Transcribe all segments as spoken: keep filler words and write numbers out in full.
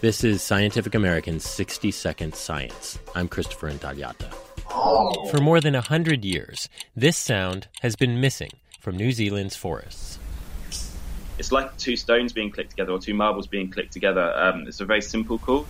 This is Scientific American's sixty second Science. I'm Christopher Intagliata. For more than one hundred years, this sound has been missing from New Zealand's forests. It's like two stones being clicked together or two marbles being clicked together. Um, it's a very simple call.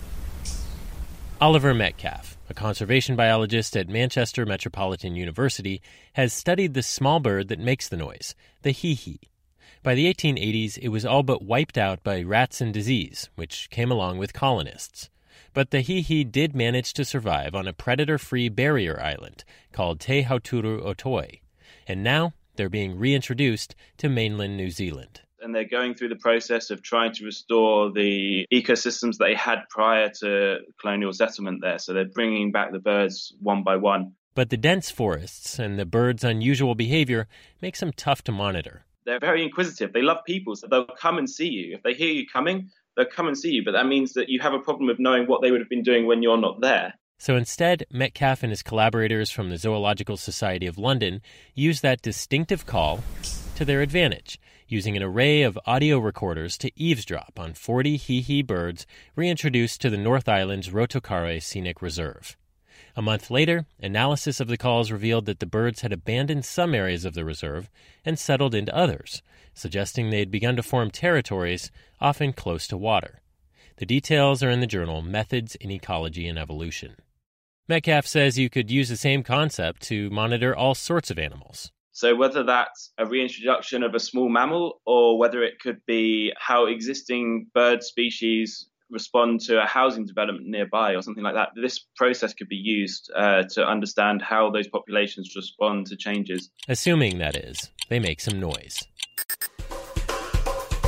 Oliver Metcalf, a conservation biologist at Manchester Metropolitan University, has studied the small bird that makes the noise, the hee-hee. By the eighteen eighties, it was all but wiped out by rats and disease, which came along with colonists. But the hee-hee did manage to survive on a predator-free barrier island called Te Hauturu Otoi. And now they're being reintroduced to mainland New Zealand. And they're going through the process of trying to restore the ecosystems they had prior to colonial settlement there. So they're bringing back the birds one by one. But the dense forests and the birds' unusual behavior makes them tough to monitor. They're very inquisitive. They love people, so they'll come and see you. If they hear you coming, they'll come and see you. But that means that you have a problem of knowing what they would have been doing when you're not there. So instead, Metcalf and his collaborators from the Zoological Society of London use that distinctive call to their advantage, using an array of audio recorders to eavesdrop on forty hee-hee birds reintroduced to the North Island's Rotokare Scenic Reserve. A month later, analysis of the calls revealed that the birds had abandoned some areas of the reserve and settled into others, suggesting they had begun to form territories, often close to water. The details are in the journal Methods in Ecology and Evolution. Metcalf says you could use the same concept to monitor all sorts of animals. So whether that's a reintroduction of a small mammal or whether it could be how existing bird species respond to a housing development nearby or something like that, this process could be used uh, to understand how those populations respond to changes. Assuming, that is, they make some noise.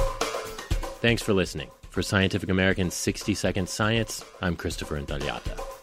Thanks for listening. For Scientific American's sixty second Science, I'm Christopher Intagliata.